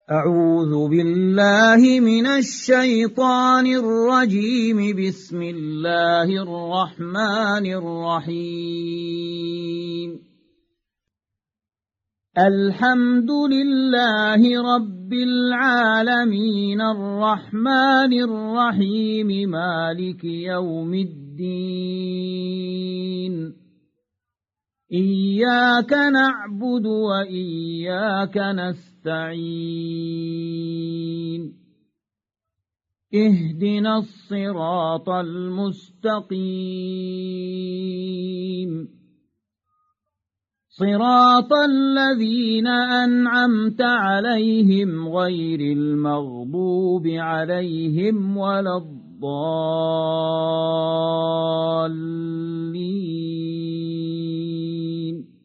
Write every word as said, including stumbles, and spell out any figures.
أعوذ بالله من الشيطان الرجيم. بسم الله الرحمن الرحيم. الحمد لله رب العالمين الرحمن الرحيم مالك يوم الدين. إياك نعبد وإياك نستعين. اهدنا الصراط المستقيم صراط الذين أنعمت عليهم غير المغضوب عليهم ولا الضالين.